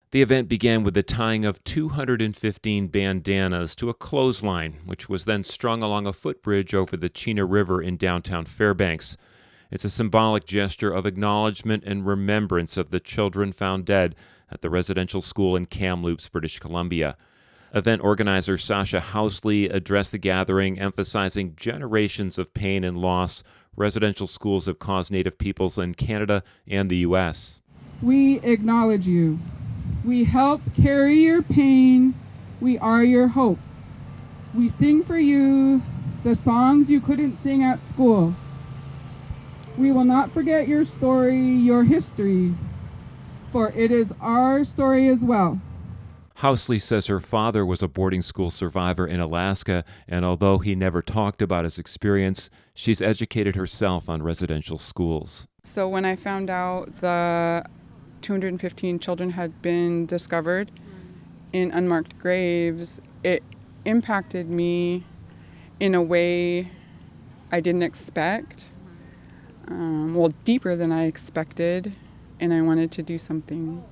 The event began with the tying of 215 bandanas to a clothesline, which was then strung along a footbridge over the Chena River in downtown Fairbanks. It's a symbolic gesture of acknowledgement and remembrance of the children found dead at the residential school in Kamloops, British Columbia. Event organizer Sasha Housley addressed the gathering, emphasizing generations of pain and loss residential schools have caused Native peoples in Canada and the U.S. We acknowledge you. We help carry your pain. We are your hope. We sing for you the songs you couldn't sing at school. We will not forget your story, your history, for it is our story as well. Housley says her father was a boarding school survivor in Alaska, and although he never talked about his experience, she's educated herself on residential schools. So when I found out the 215 children had been discovered in unmarked graves, it impacted me in a way I didn't expect, deeper than I expected, and I wanted to do something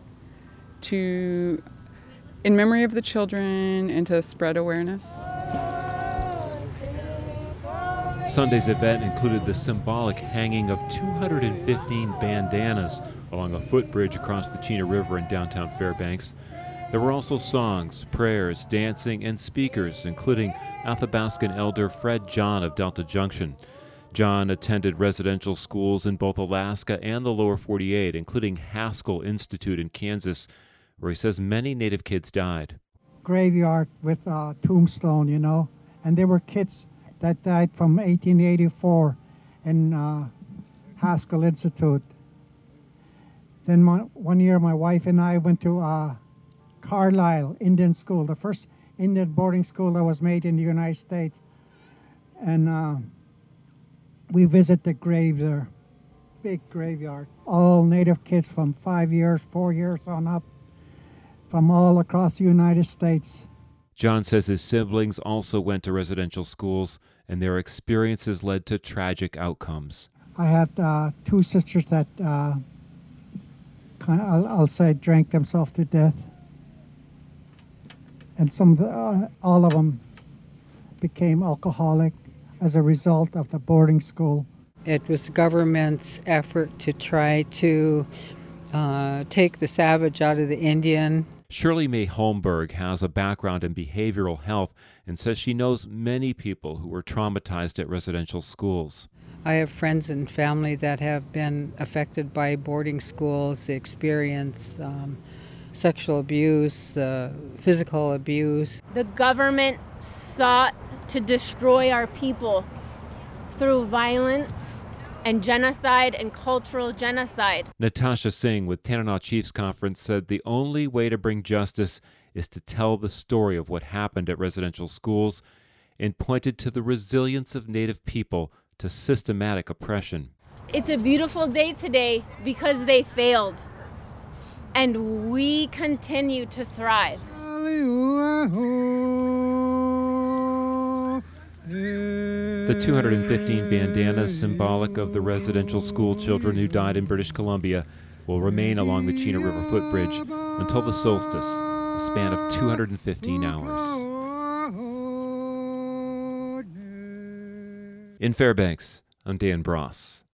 in memory of the children and to spread awareness. Sunday's event included the symbolic hanging of 215 bandanas along a footbridge across the Chena River in downtown Fairbanks. There were also songs, prayers, dancing, and speakers, including Athabascan elder Fred John of Delta Junction. John attended residential schools in both Alaska and the lower 48, including Haskell Institute in Kansas, where he says many Native kids died. Graveyard with a tombstone, and there were kids that died from 1884 in Haskell Institute. Then one year my wife and I went to Carlisle Indian School, the first Indian boarding school that was made in the United States. And we visit the grave there, big graveyard. All Native kids from 5 years, 4 years on up, from all across the United States. John says his siblings also went to residential schools, and their experiences led to tragic outcomes. I had two sisters that, I'll say, drank themselves to death. And all of them became alcoholic as a result of the boarding school. It was the government's effort to try to take the savage out of the Indian. Shirley May Holmberg has a background in behavioral health and says she knows many people who were traumatized at residential schools. I have friends and family that have been affected by boarding schools, the experience, sexual abuse, physical abuse. The government sought to destroy our people through violence and genocide and cultural genocide. Natasha Singh with Tanana Chiefs Conference said the only way to bring justice is to tell the story of what happened at residential schools, and pointed to the resilience of Native people to systematic oppression. It's a beautiful day today because they failed, and we continue to thrive. The 215 bandanas, symbolic of the residential school children who died in British Columbia, will remain along the Chena River footbridge until the solstice, a span of 215 hours. In Fairbanks, I'm Dan Bross.